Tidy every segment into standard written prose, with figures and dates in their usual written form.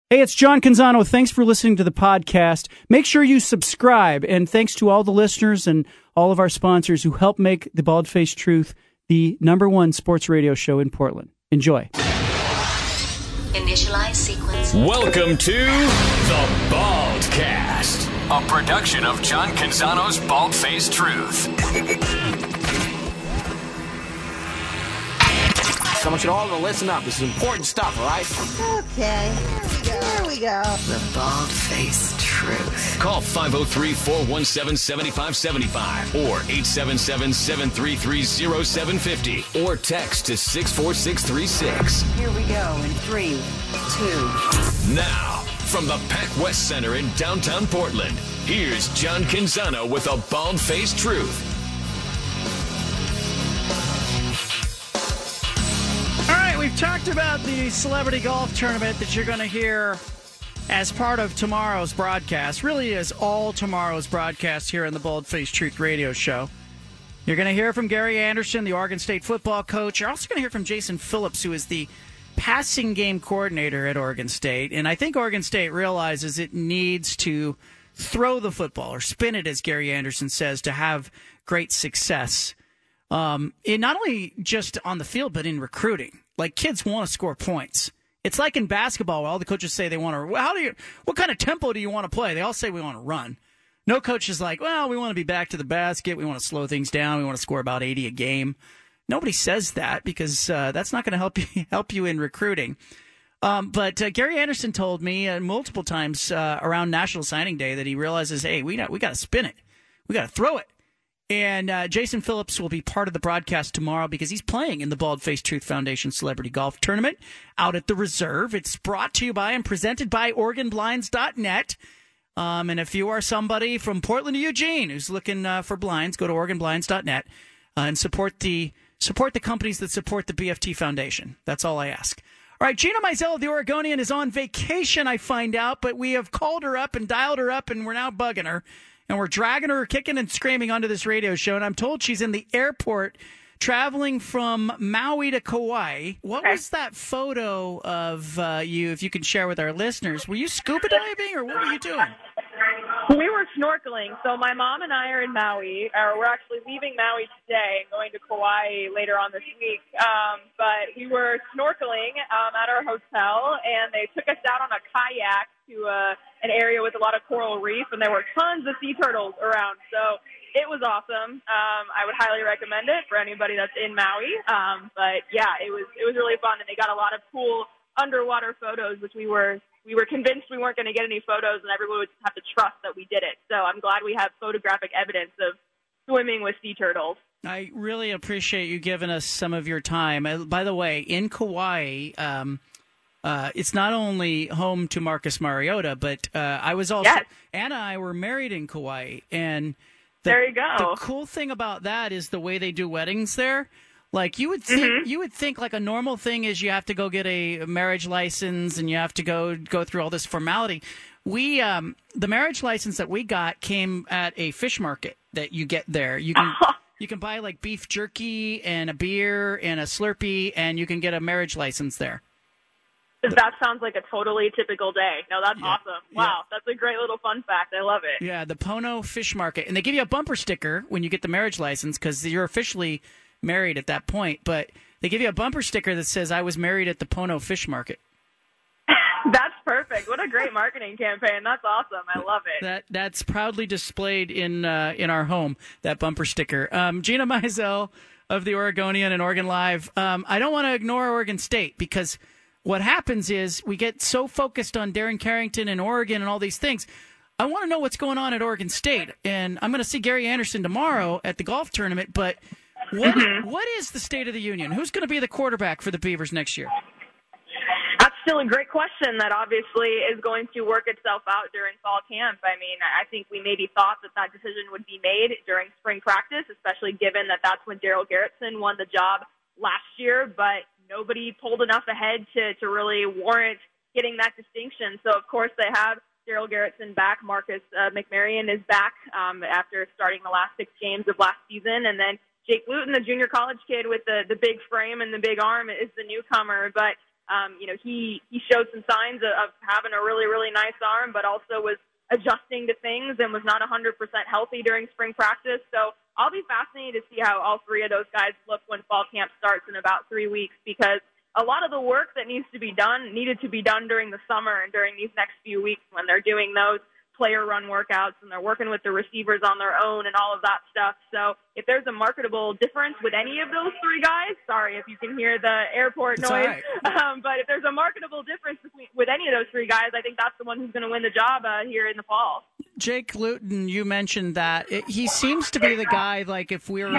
Hey, it's John Canzano. Thanks for listening to the podcast. Make sure you subscribe, and thanks to all the listeners and all of our sponsors who help make the Bald-Faced Truth the #1 sports radio show in Portland. Enjoy. Initialize sequence. Welcome to the Baldcast, a production of John Canzano's Bald-Faced Truth. I want you all to listen up. This is important stuff, all right? Okay, here we go. The Bald-Faced Truth. Call 503-417-7575 or 877-733-0750 or text to 64636. Here we go in 3, 2. Now, from the Pac West Center in downtown Portland, here's John Canzano with a Bald-Faced Truth. We've talked about the celebrity golf tournament that you're going to hear as part of tomorrow's broadcast, really as all tomorrow's broadcast here on the Bald-Faced Truth radio show. You're going to hear from Gary Anderson, the Oregon State football coach. You're also going to hear from Jason Phillips, who is the passing game coordinator at Oregon State. And I think Oregon State realizes it needs to throw the football, or spin it, as Gary Anderson says, to have great success. In not only just on the field, but in recruiting. Like, kids want to score points. It's like in basketball where all the coaches say they want to, what kind of tempo do you want to play? They all say we want to run. No coach is like, well, we want to be back to the basket. We want to slow things down. We want to score about 80 a game. Nobody says that because that's not going to help you in recruiting. But Gary Anderson told me multiple times around National Signing Day that he realizes, hey, we got to spin it. We got to throw it. And Jason Phillips will be part of the broadcast tomorrow because he's playing in the Bald-Faced Truth Foundation Celebrity Golf Tournament out at the Reserve. It's brought to you by and presented by OregonBlinds.net. And if you are somebody from Portland to Eugene who's looking for blinds, go to OregonBlinds.net and support the companies that support the BFT Foundation. That's all I ask. All right, Gina Mizell of the Oregonian is on vacation, I find out, but we have called her up and dialed her up, and we're now bugging her. And we're dragging her kicking and screaming onto this radio show. And I'm told she's in the airport traveling from Maui to Kauai. What was that photo of you, if you can share with our listeners? Were you scuba diving or what were you doing? We were snorkeling. So my mom and I are in Maui. We're actually leaving Maui today and going to Kauai later on this week. But we were snorkeling at our hotel, and they took us out on a kayak to an area with a lot of coral reef, and there were tons of sea turtles around. So it was awesome. I would highly recommend it for anybody that's in Maui. But yeah, it was really fun, and they got a lot of cool underwater photos, which we were convinced we weren't going to get any photos, and everyone would have to trust that we did it. So I'm glad we have photographic evidence of swimming with sea turtles. I really appreciate you giving us some of your time. By the way, in Kauai, it's not only home to Marcus Mariota, but I was also Anna and I were married in Kauai, and there you go. The cool thing about that is the way they do weddings there. Like you would think like a normal thing is you have to go get a marriage license and you have to go through all this formality. We the marriage license that we got came at a fish market that you get there. You can buy like beef jerky and a beer and a Slurpee, and you can get a marriage license there. That sounds like a totally typical day. No, that's awesome. Wow, that's a great little fun fact. I love it. Yeah, the Pono Fish Market. And they give you a bumper sticker when you get the marriage license because you're officially married at that point. But they give you a bumper sticker that says, I was married at the Pono Fish Market. That's perfect. What a great marketing campaign. That's awesome. I love it. That's proudly displayed in our home, that bumper sticker. Gina Mizell of the Oregonian and Oregon Live. I don't want to ignore Oregon State because what happens is we get so focused on Darren Carrington and Oregon and all these things. I want to know what's going on at Oregon State. And I'm going to see Gary Anderson tomorrow at the golf tournament. But what is the state of the union? Who's going to be the quarterback for the Beavers next year? That's still a great question that obviously is going to work itself out during fall camp. I mean, I think we maybe thought that decision would be made during spring practice, especially given that that's when Darryl Garretson won the job last year. But nobody pulled enough ahead to really warrant getting that distinction. So, of course, they have Darryl Garretson back. Marcus McMaryion is back after starting the last 6 games of last season. And then Jake Luton, the junior college kid with the big frame and the big arm, is the newcomer. But He showed some signs of having a really, really nice arm, but also was adjusting to things and was not 100% healthy during spring practice. So I'll be fascinated to see how all three of those guys look when fall camp starts in about 3 weeks, because a lot of the work that needed to be done during the summer and during these next few weeks when they're doing those player run workouts and they're working with the receivers on their own and all of that stuff. So if there's a marketable difference with any of those three guys, sorry if you can hear the airport noise, right. But if there's a marketable difference with any of those three guys, I think that's the one who's going to win the job here in the fall. Jake Luton, you mentioned that. He seems to be the guy, like if we're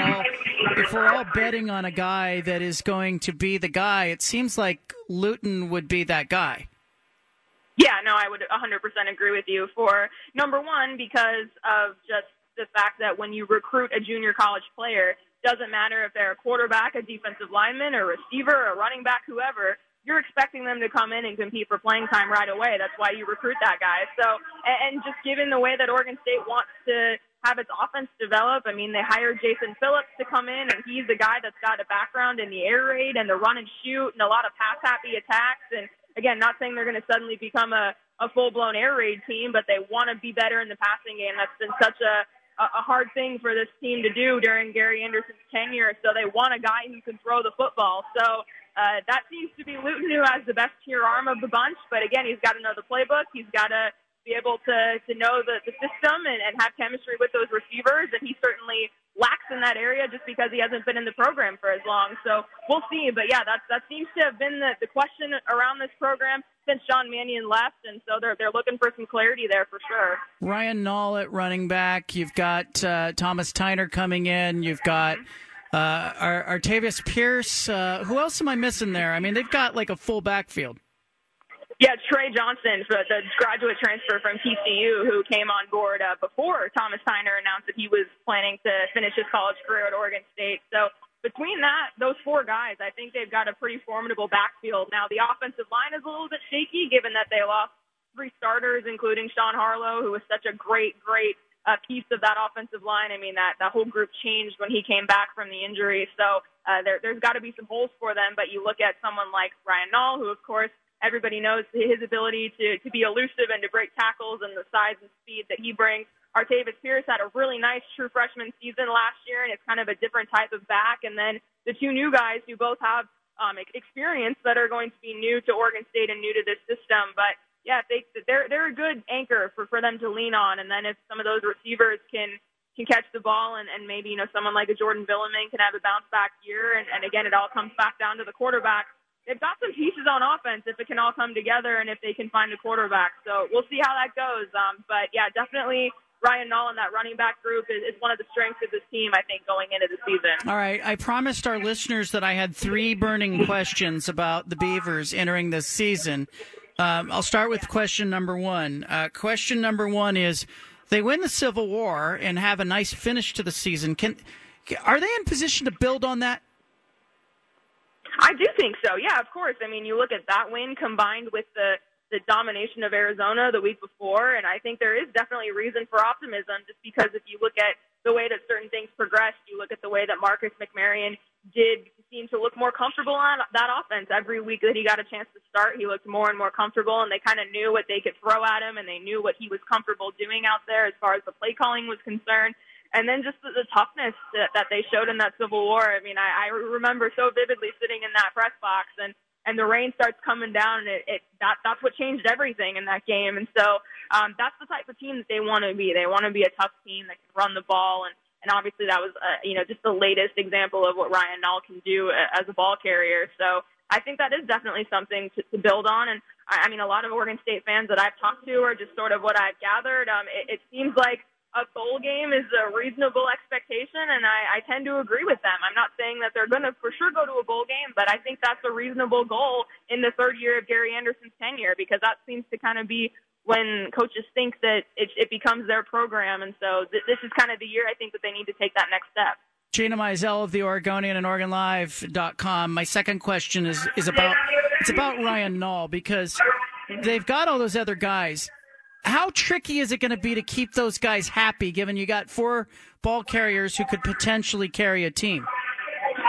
all betting on a guy that is going to be the guy, it seems like Luton would be that guy. Yeah, no, I would 100% agree with you. For number one, because of just the fact that when you recruit a junior college player, doesn't matter if they're a quarterback, a defensive lineman, a receiver, a running back, whoever, you're expecting them to come in and compete for playing time right away. That's why you recruit that guy. So, and just given the way that Oregon State wants to have its offense develop, I mean, they hired Jason Phillips to come in, and he's the guy that's got a background in the air raid and the run and shoot and a lot of pass-happy attacks. And again, not saying they're going to suddenly become a full-blown air raid team, but they want to be better in the passing game. That's been such a hard thing for this team to do during Gary Anderson's tenure. So they want a guy who can throw the football. So that seems to be Luton, who has the best tier arm of the bunch. But again, he's got to know the playbook. He's got to be able to know the system and have chemistry with those receivers. And he certainly lacks in that area just because he hasn't been in the program for as long. So we'll see. But yeah, that seems to have been the question around this program since Sean Mannion left. And so they're looking for some clarity there for sure. Ryan Nall at running back. You've got Thomas Tyner coming in. You've got Artavius Pierce. Who else am I missing there? I mean, they've got like a full backfield. Yeah, Trey Johnson, the graduate transfer from TCU, who came on board before Thomas Tyner announced that he was planning to finish his college career at Oregon State. So between those four guys, I think they've got a pretty formidable backfield. Now, the offensive line is a little bit shaky, given that they lost three starters, including Sean Harlow, who was such a great piece of that offensive line. I mean, that whole group changed when he came back from the injury. So there's got to be some holes for them. But you look at someone like Ryan Nall, who, of course, everybody knows his ability to be elusive and to break tackles and the size and speed that he brings. Artavius Pierce had a really nice true freshman season last year, and it's kind of a different type of back. And then the two new guys who both have experience that are going to be new to Oregon State and new to this system. But, yeah, they're a good anchor for them to lean on. And then if some of those receivers can catch the ball and maybe, someone like a Jordan Billiman can have a bounce-back year, and again, it all comes back down to the quarterback. They've got some pieces on offense if it can all come together and if they can find a quarterback. So we'll see how that goes. But, yeah, definitely Ryan Nall and that running back group is one of the strengths of this team, I think, going into the season. All right. I promised our listeners that I had 3 burning questions about the Beavers entering this season. I'll start with question number 1. Question number 1 is, they win the Civil War and have a nice finish to the season. Are they in position to build on that? I do think so. Yeah, of course. I mean, you look at that win combined with the domination of Arizona the week before, and I think there is definitely reason for optimism just because if you look at the way that certain things progressed, you look at the way that Marcus McMaryion did seem to look more comfortable on that offense. Every week that he got a chance to start, he looked more and more comfortable, and they kind of knew what they could throw at him, and they knew what he was comfortable doing out there as far as the play calling was concerned. And then just the toughness that they showed in that Civil War. I mean, I remember so vividly sitting in that press box, and the rain starts coming down, and that's what changed everything in that game. And so that's the type of team that they want to be. They want to be a tough team that can run the ball, and obviously that was just the latest example of what Ryan Nall can do as a ball carrier. So I think that is definitely something to build on. And I mean, a lot of Oregon State fans that I've talked to are just sort of what I've gathered. It seems like a bowl game is a reasonable expectation, and I tend to agree with them. I'm not saying that they're going to for sure go to a bowl game, but I think that's a reasonable goal in the third year of Gary Anderson's tenure, because that seems to kind of be when coaches think that it becomes their program. And so this is kind of the year I think that they need to take that next step. Gina Mizell of the Oregonian and OregonLive.com. My second question is about Ryan Nall, because they've got all those other guys. How tricky is it going to be to keep those guys happy, given you got 4 ball carriers who could potentially carry a team?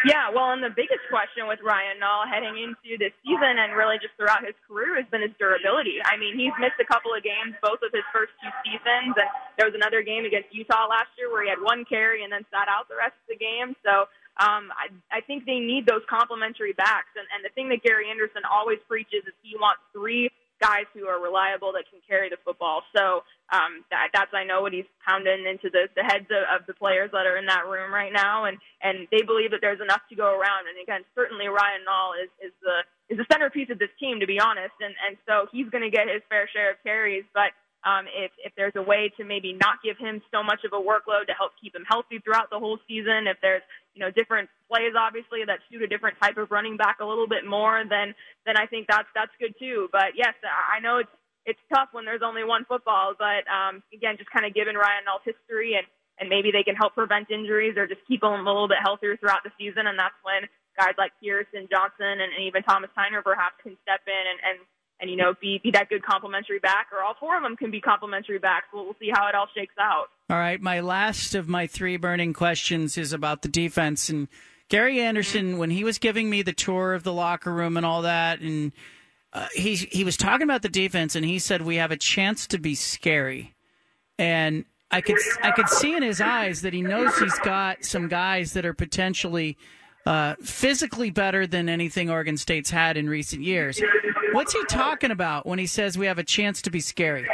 Yeah, well, and the biggest question with Ryan Nall heading into this season and really just throughout his career has been his durability. I mean, he's missed a couple of games both of his first 2 seasons, and there was another game against Utah last year where he had 1 carry and then sat out the rest of the game. So I think they need those complementary backs. And the thing that Gary Anderson always preaches is he wants 3 guys who are reliable that can carry the football. So that's, I know, what he's pounding into the heads of the players that are in that room right now, and they believe that there's enough to go around. And again, certainly Ryan Nall is the centerpiece of this team, to be honest, and so he's going to get his fair share of carries. But if there's a way to maybe not give him so much of a workload to help keep him healthy throughout the whole season, if there's different plays obviously that suit a different type of running back a little bit more, then I think that's good too. But yes, I know it's tough when there's only one football, but again, just kind of given Ryan Nall's history and maybe they can help prevent injuries or just keep him a little bit healthier throughout the season, and that's when guys like Pierce and Johnson and even Thomas Tyner perhaps can step in and be that good complimentary back, or all 4 of them can be complimentary backs. We'll see how it all shakes out. All right, my last of my 3 burning questions is about the defense. And Gary Anderson, when he was giving me the tour of the locker room and all that, and he was talking about the defense, and he said we have a chance to be scary. And I could see in his eyes that he knows he's got some guys that are potentially physically better than anything Oregon State's had in recent years. What's he talking about when he says we have a chance to be scary?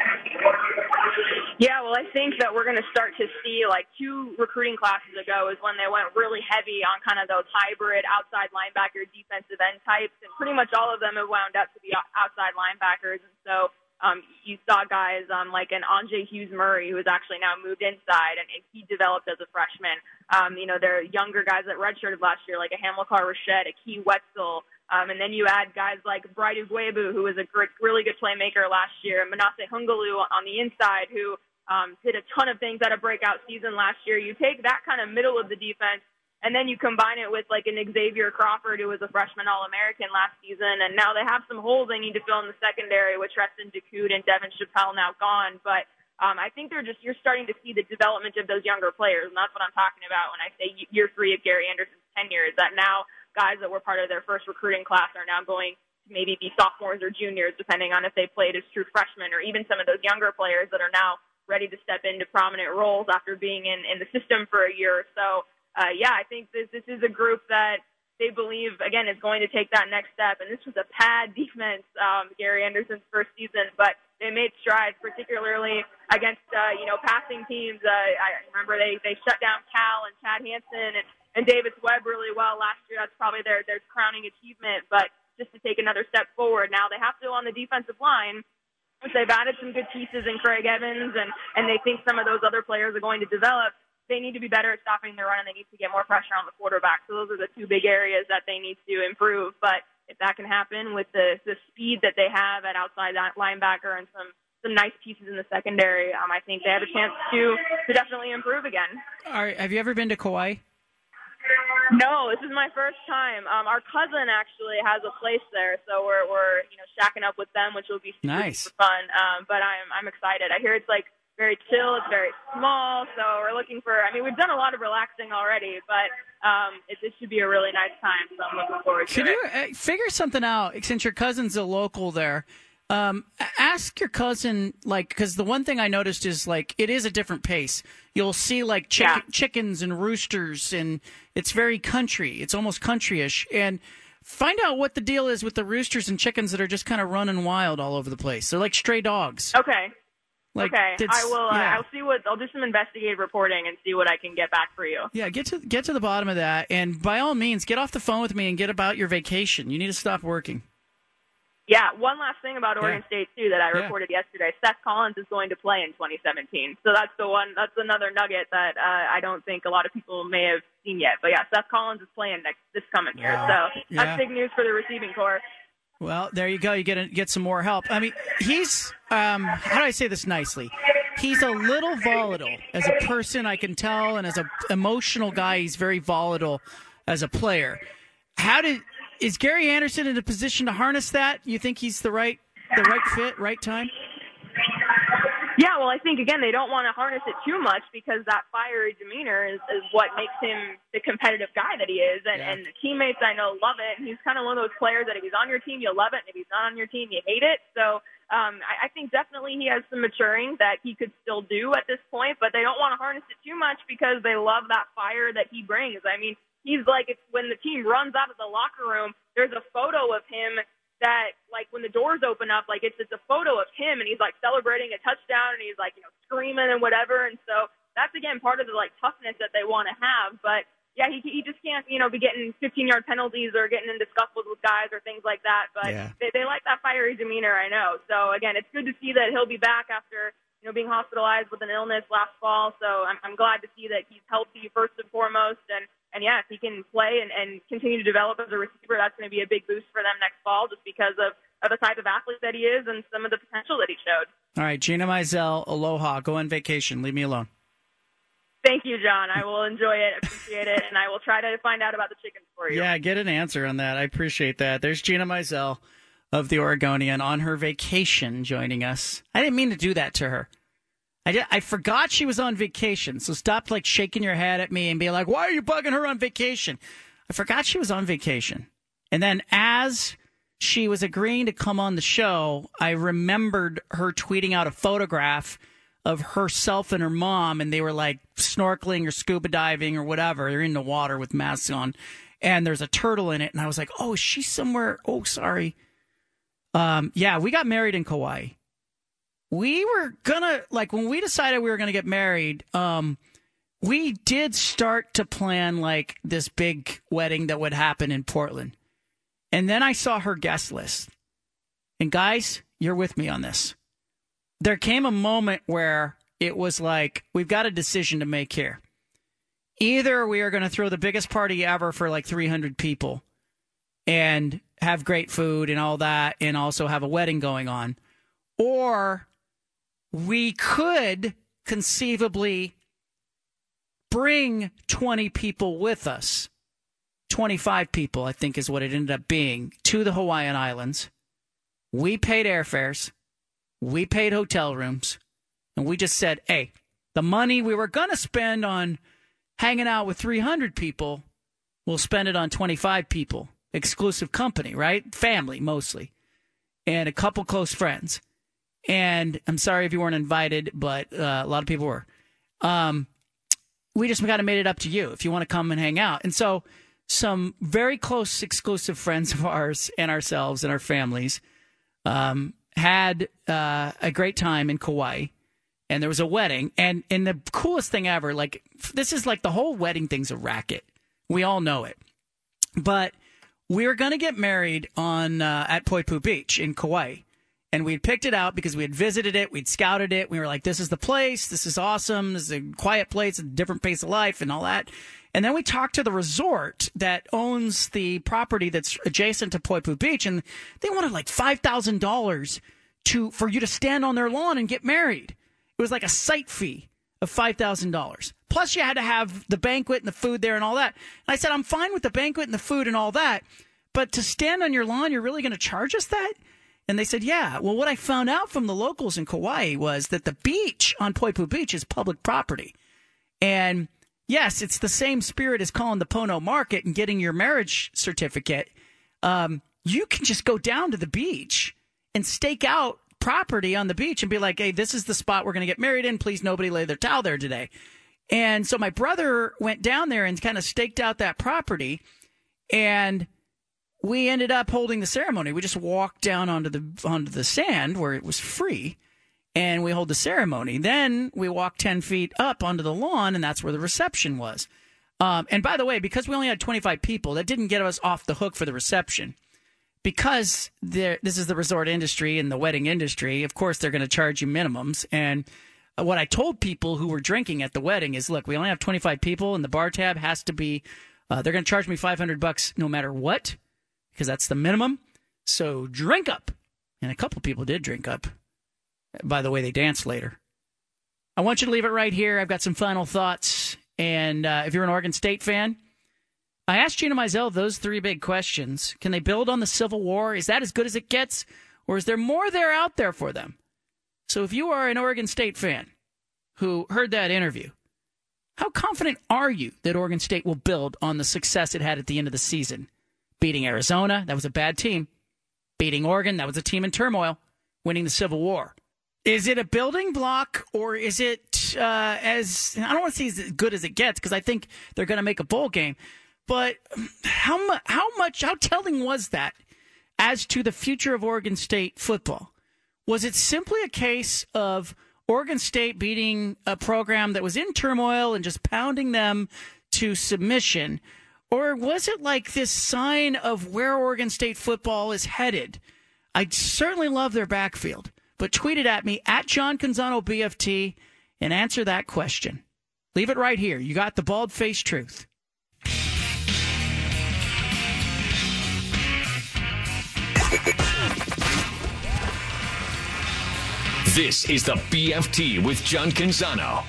Yeah, well, I think that we're going to start to see, 2 recruiting classes ago is when they went really heavy on kind of those hybrid outside linebacker defensive end types, and pretty much all of them have wound up to be outside linebackers. And so you saw guys like an Andre Hughes-Murray, who has actually now moved inside, and he developed as a freshman. There are younger guys that redshirted last year, like a Hamilcar Rashad, a Key Wetzel, and then you add guys like Bright Ugwebu, who was a really good playmaker last year, and Manasseh Hungalu on the inside, who did a ton of things at a breakout season last year. You take that kind of middle of the defense, and then you combine it with like an Xavier Crawford, who was a freshman All-American last season, and now they have some holes they need to fill in the secondary with Treston Decoud and Devin Chappelle now gone. But I think you're starting to see the development of those younger players, and that's what I'm talking about when I say year 3 of Gary Anderson's tenure, is that now guys that were part of their first recruiting class are now going to maybe be sophomores or juniors, depending on if they played as true freshmen, or even some of those younger players that are now ready to step into prominent roles after being in the system for a year or so. I think this is a group that they believe, again, is going to take that next step. And this was a pad defense, Gary Anderson's first season, but they made strides, particularly against, passing teams. I remember they shut down Cal and Chad Hansen and Davis Webb really well last year. That's probably their crowning achievement. But just to take another step forward, now they have to on the defensive line, which they've added some good pieces in Craig Evans, and they think some of those other players are going to develop. They need to be better at stopping the run, and they need to get more pressure on the quarterback. So those are the 2 big areas that they need to improve. But if that can happen with the speed that they have at outside linebacker and some nice pieces in the secondary, I think they have a chance to definitely improve again. All right, have you ever been to Kauai? No, this is my first time. Our cousin actually has a place there, so we're shacking up with them, which will be super fun. But I'm excited. I hear it's very chill. It's very small, so we're looking for. We've done a lot of relaxing already, but it should be a really nice time. So I'm looking forward to it. Can you figure something out? Since your cousin's a local there, ask your cousin, because the one thing I noticed is it is a different pace. You'll see chickens and roosters, and it's very country. It's almost country-ish. And find out what the deal is with the roosters and chickens that are just kind of running wild all over the place. They're like stray dogs. Okay. I will. I'll do some investigative reporting and see what I can get back for you. Yeah, get to the bottom of that, and by all means, get off the phone with me and get about your vacation. You need to stop working. Yeah, one last thing about Oregon State, too, that I reported yesterday. Seth Collins is going to play in 2017. So that's another nugget that I don't think a lot of people may have seen yet. But, yeah, Seth Collins is playing this coming year. So that's big news for the receiving corps. Well, there you go. You get some more help. He's, how do I say this nicely? He's a little volatile as a person, I can tell, and as an emotional guy, he's very volatile as a player. Is Gary Anderson in a position to harness that? You think he's the right fit, right time? Yeah, well, I think, again, they don't want to harness it too much because that fiery demeanor is what makes him the competitive guy that he is. And the teammates, I know, love it. And he's kind of one of those players that if he's on your team, you love it. And if he's not on your team, you hate it. So I think definitely he has some maturing that he could still do at this point. But they don't want to harness it too much because they love that fire that he brings. I mean, he's like, it's when the team runs out of the locker room, there's a photo of him that, like, when the doors open up, like, it's a photo of him, and he's, like, celebrating a touchdown, and he's, like, screaming and whatever. And so that's, again, part of the, like, toughness that they want to have. But, yeah, he just can't, be getting 15-yard penalties or getting into scuffles with guys or things like that. But they like that fiery demeanor, I know. So, again, it's good to see that he'll be back after, being hospitalized with an illness last fall. So I'm glad to see that he's healthy first and foremost. And yeah, if he can play and continue to develop as a receiver, that's going to be a big boost for them next fall just because of the type of athlete that he is and some of the potential that he showed. All right, Gina Mizell, aloha. Go on vacation. Leave me alone. Thank you, John. I will enjoy it, appreciate it, and I will try to find out about the chickens for you. Yeah, get an answer on that. I appreciate that. There's Gina Mizell of the Oregonian on her vacation joining us. I didn't mean to do that to her. I forgot she was on vacation, so stop shaking your head at me and be like, why are you bugging her on vacation? I forgot she was on vacation. And then as she was agreeing to come on the show, I remembered her tweeting out a photograph of herself and her mom, and they were snorkeling or scuba diving or whatever. They're in the water with masks on, and there's a turtle in it. And I was like, oh, is she somewhere? Oh, sorry. Yeah, we got married in Kauai. We were gonna, when we decided we were gonna get married, we did start to plan this big wedding that would happen in Portland. And then I saw her guest list. And guys, you're with me on this. There came a moment where it was we've got a decision to make here. Either we are going to throw the biggest party ever for 300 people and have great food and all that and also have a wedding going on, or we could conceivably bring 20 people with us. 25 people, I think, is what it ended up being, to the Hawaiian Islands. We paid airfares. We paid hotel rooms. And we just said, hey, the money we were going to spend on hanging out with 300 people, we'll spend it on 25 people. Exclusive company, right? Family, mostly. And a couple close friends. And I'm sorry if you weren't invited, but a lot of people were. We just kind of made it up to you if you want to come and hang out. And so some very close exclusive friends of ours and ourselves and our families had a great time in Kauai. And there was a wedding. And the coolest thing ever, this is the whole wedding thing's a racket. We all know it. But we were going to get married on at Poipu Beach in Kauai. And we had picked it out because we had visited it. We'd scouted it. We were like, this is the place. This is awesome. This is a quiet place, a different pace of life and all that. And then we talked to the resort that owns the property that's adjacent to Poipu Beach. And they wanted $5,000 for you to stand on their lawn and get married. It was a site fee of $5,000. Plus you had to have the banquet and the food there and all that. And I said, I'm fine with the banquet and the food and all that. But to stand on your lawn, you're really going to charge us that? And they said, yeah. Well, what I found out from the locals in Kauai was that the beach on Poipu Beach is public property. And yes, it's the same spirit as calling the Pono Market and getting your marriage certificate. You can just go down to the beach and stake out property on the beach and be like, hey, this is the spot we're going to get married in. Please, nobody lay their towel there today. And so my brother went down there and kind of staked out that property, and we ended up holding the ceremony. We just walked down onto the sand where it was free, and we hold the ceremony. Then we walked 10 feet up onto the lawn, and that's where the reception was. And by the way, because we only had 25 people, that didn't get us off the hook for the reception. Because this is the resort industry and the wedding industry, of course they're going to charge you minimums. And what I told people who were drinking at the wedding is, look, we only have 25 people, and the bar tab has to be, they're going to charge me $500 no matter what, because that's the minimum. So drink up. And a couple people did drink up. By the way, they danced later. I want you to leave it right here. I've got some final thoughts. And if you're an Oregon State fan, I asked Gina Mizell those three big questions. Can they build on the Civil War? Is that as good as it gets? Or is there more there out there for them? So if you are an Oregon State fan who heard that interview, how confident are you that Oregon State will build on the success it had at the end of the season? Beating Arizona, that was a bad team. Beating Oregon, that was a team in turmoil. Winning the Civil War. Is it a building block, or is it I don't want to say as good as it gets, because I think they're going to make a bowl game, but how telling was that as to the future of Oregon State football? Was it simply a case of Oregon State beating a program that was in turmoil and just pounding them to submission? Or was it like this sign of where Oregon State football is headed? I certainly love their backfield, but tweet it at me, at John Canzano BFT, and answer that question. Leave it right here. You got the bald-faced truth. This is the BFT with John Canzano.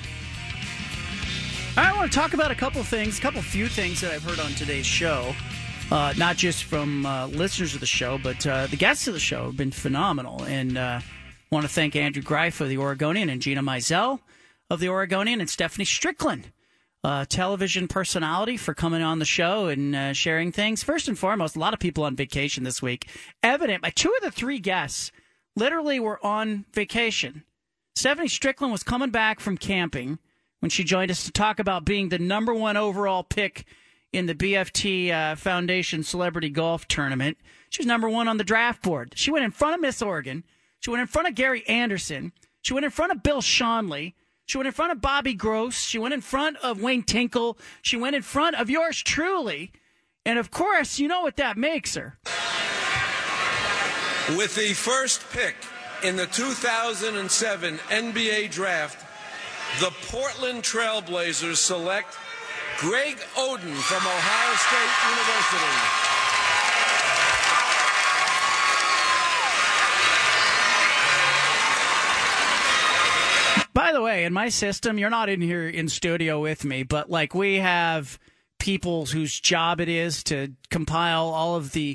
I want to talk about a couple few things that I've heard on today's show. Not just from listeners of the show, but the guests of the show have been phenomenal. And want to thank Andrew Greif of The Oregonian and Gina Mizell of The Oregonian and Stephanie Strickland, television personality, for coming on the show and sharing things. First and foremost, a lot of people on vacation this week. Evident, two of the three guests literally were on vacation. Stephanie Strickland was coming back from camping when she joined us to talk about being the number one overall pick in the BFT Foundation Celebrity Golf Tournament. She was number one on the draft board. She went in front of Miss Oregon. She went in front of Gary Anderson. She went in front of Bill Schonley. She went in front of Bobby Gross. She went in front of Wayne Tinkle. She went in front of yours truly. And, of course, you know what that makes her. With the first pick in the 2007 NBA Draft, the Portland Trail Blazers select Greg Oden from Ohio State University. By the way, in my system, you're not in here in studio with me, but we have people whose job it is to compile all of the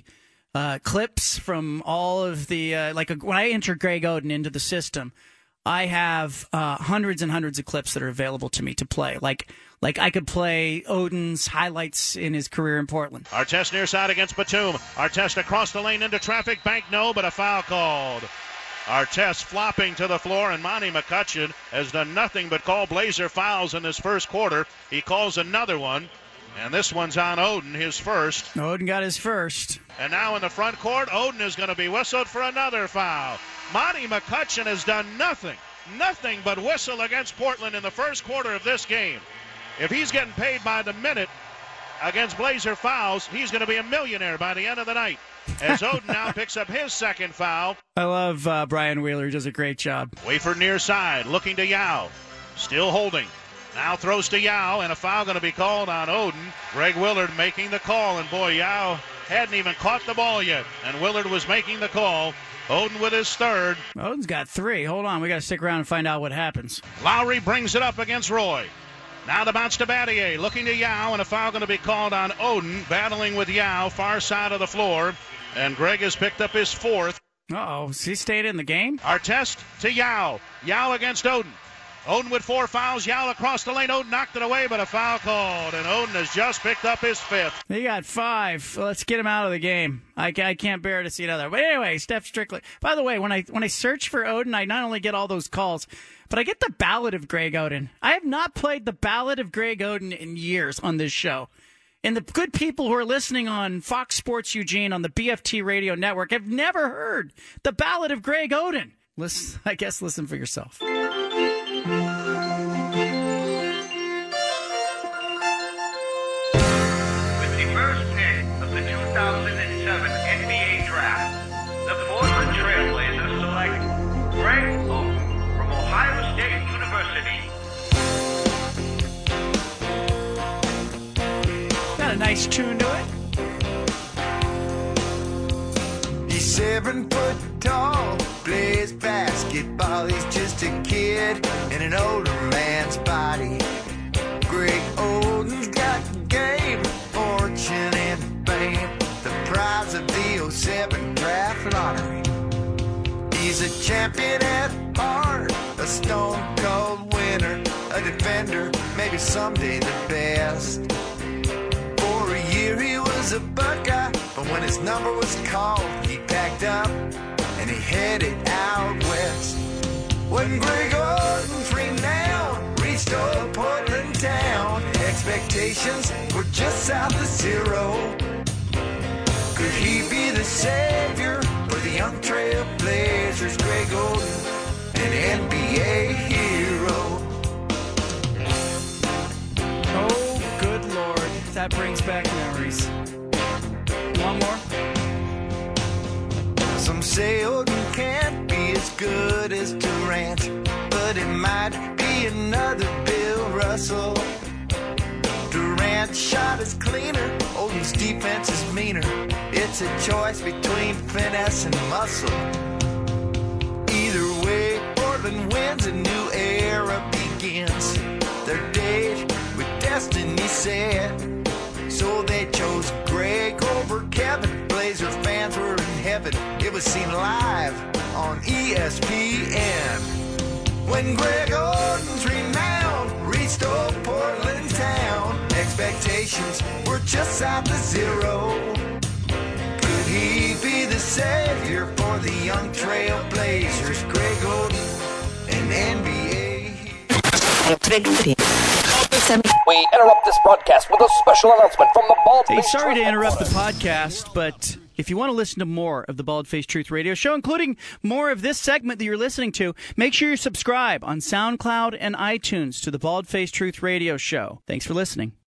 clips from all of the when I enter Greg Oden into the system, I have hundreds and hundreds of clips that are available to me to play. Like I could play Oden's highlights in his career in Portland. Artest near side against Batum. Artest across the lane into traffic. Bank no, but a foul called. Artest flopping to the floor, and Monty McCutcheon has done nothing but call Blazer fouls in this first quarter. He calls another one, and this one's on Oden, his first. Oden got his first. And now in the front court, Oden is going to be whistled for another foul. Monty McCutcheon has done nothing but whistle against Portland in the first quarter of this game. If he's getting paid by the minute against Blazer fouls, he's going to be a millionaire by the end of the night. As Oden now picks up his second foul. I love Brian Wheeler. He does a great job. Wayford near side, looking to Yao. Still holding. Now throws to Yao, and a foul going to be called on Oden. Greg Willard making the call, and boy, Yao hadn't even caught the ball yet, and Willard was making the call. Oden with his third. Oden's got three. Hold on, we got to stick around and find out what happens. Lowry brings it up against Roy. Now the bounce to Battier, looking to Yao, and a foul going to be called on Oden, battling with Yao, far side of the floor. And Greg has picked up his fourth. Uh-oh, has he stayed in the game? Artest to Yao. Yao against Oden. Oden with 4 fouls. Yao across the lane. Oden knocked it away, but a foul called. And Oden has just picked up his 5th. He got 5. Let's get him out of the game. I can't bear to see another. But anyway, Steph Strickland. By the way, when I search for Oden, I not only get all those calls, but I get the Ballad of Greg Oden. I have not played the Ballad of Greg Oden in years on this show. And the good people who are listening on Fox Sports Eugene on the BFT radio network have never heard the Ballad of Greg Oden. Listen for yourself. With the first pick of the 2007 NBA Draft, the Portland Trail Blazers select Greg Oden from Ohio State University. Got a nice tune to it. He's 7 foot tall, plays basketball. He's just a kid in an older man's body. Greg Oden's got game, fortune, and fame. The prize of the 07 draft lottery. He's a champion at heart, a defender, maybe someday the best. For a year he was a Buckeye, but when his number was called, he packed up and he headed out west. When Greg Oden's renown reached old Portland town, expectations were just south of zero. Could he be the savior for the young Trailblazers? Greg Oden, an NBA hero. Oh, good Lord. That brings back memories. One more? Some say Oden can't be as good as Durant, but it might be another Bill Russell. Durant's shot is cleaner, Oden's defense is meaner. It's a choice between finesse and muscle. Either way, Portland wins, a new era begins. Their date with destiny set, so they chose Greg over Kevin. Blazer fans were in heaven. It was seen live on ESPN. When Greg Oden's renown reached old Portland town, expectations were just south of zero. Could he be the savior for the young Trailblazers? Greg Oden, an NBA hero. We interrupt this broadcast with a special announcement from the Bald Hey, Face sorry to Truth interrupt the Headquarters. podcast, but if you want to listen to more of the Bald Face Truth Radio Show, including more of this segment that you're listening to, make sure you subscribe on SoundCloud and iTunes to the Bald Face Truth Radio Show. Thanks for listening.